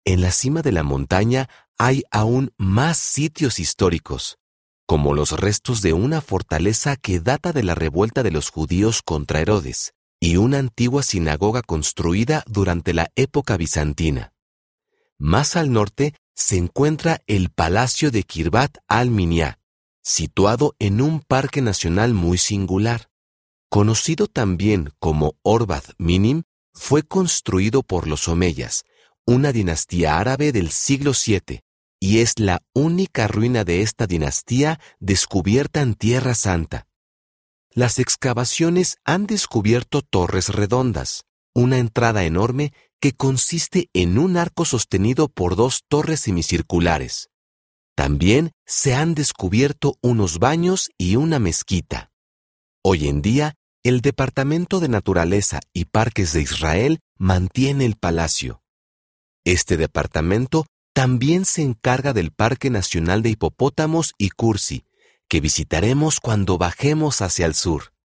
en la cima de la montaña hay aún más sitios históricos, como los restos de una fortaleza que data de la revuelta de los judíos contra Herodes y una antigua sinagoga construida durante la época bizantina. Más al norte se encuentra el Palacio de Khirvat al-Minya, situado en un parque nacional muy singular. Conocido también como Orbat Minim, fue construido por los omeyas, una dinastía árabe del siglo VII, y es la única ruina de esta dinastía descubierta en Tierra Santa. Las excavaciones han descubierto torres redondas, una entrada enorme que consiste en un arco sostenido por dos torres semicirculares. También se han descubierto unos baños y una mezquita. Hoy en día, el Departamento de Naturaleza y Parques de Israel mantiene el palacio. Este departamento también se encarga del Parque Nacional de Hipopótamos y Cursi, que visitaremos cuando bajemos hacia el sur.